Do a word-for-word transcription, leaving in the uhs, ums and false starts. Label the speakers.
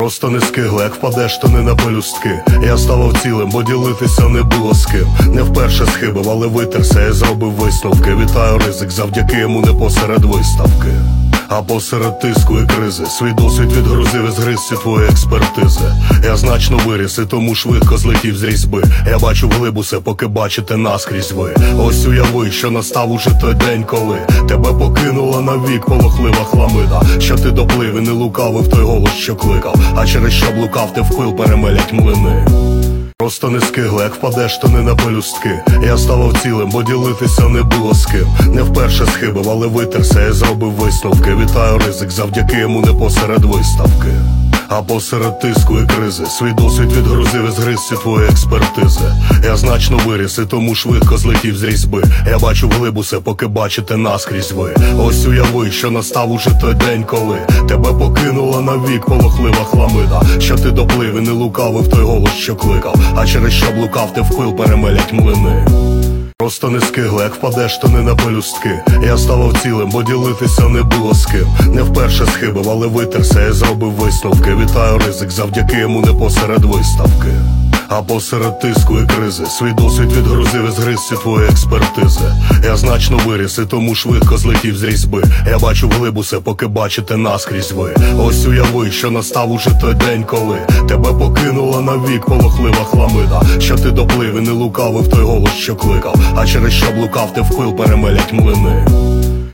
Speaker 1: Просто не скигла, як впадеш, то не на пелюстки. Я ставав цілим, бо ділитися не було з ким. Не вперше схибив, але витерся, я зробив висновки. Вітаю ризик, завдяки йому не посеред виставки, а посеред тиску і кризи. Свій досвід відгрузив із гризці твої експертизи. Я значно виріс і тому швидко злетів з різьби. Я бачу вглиб усе, поки бачите наскрізь ви. Ось уяви, що настав уже той день, коли тебе покинула навік полохлива хламида. Що ти доплив і не лукавив той голос, що кликав, а через що блукав ти в пил перемелять млини. Просто не скигла, як впадеш, то не на пелюстки. Я ставав цілим, бо ділитися не було з ким. Не вперше схибив, але витерся, я зробив висновки. Вітаю ризик, завдяки йому не посеред виставки, а посеред тиску і кризи. Свій досвід відгрузив із гризці твої експертизи. Я значно виріс і тому швидко злетів з різьби. Я бачу вглиб усе, поки бачите наскрізь ви. Ось уяви, що настав уже той день, коли тебе покинула навік полохлива хламида. Що ти доплив і не лукавив той голос, що кликав, а через що блукав ти в пил перемелять млини. Просто не скигла, як впадеш, то не на пелюстки. Я ставав цілим, бо ділитися не було з ким. Не вперше схибив, але витерся, я зробив висновки. Вітаю ризик, завдяки йому не посеред виставки, а посеред тиску і кризи. Свій досвід відгрузив із гризці твої експертизи. Я значно виріс і тому швидко злетів з різьби. Я бачу вглиб усе, поки бачите наскрізь ви. Ось уяви, що настав уже той день, коли тебе покинула навік полохлива хламида. Що ти доплив і не лукавив той голос, що кликав, а через що блукав ти в пил перемелять млини.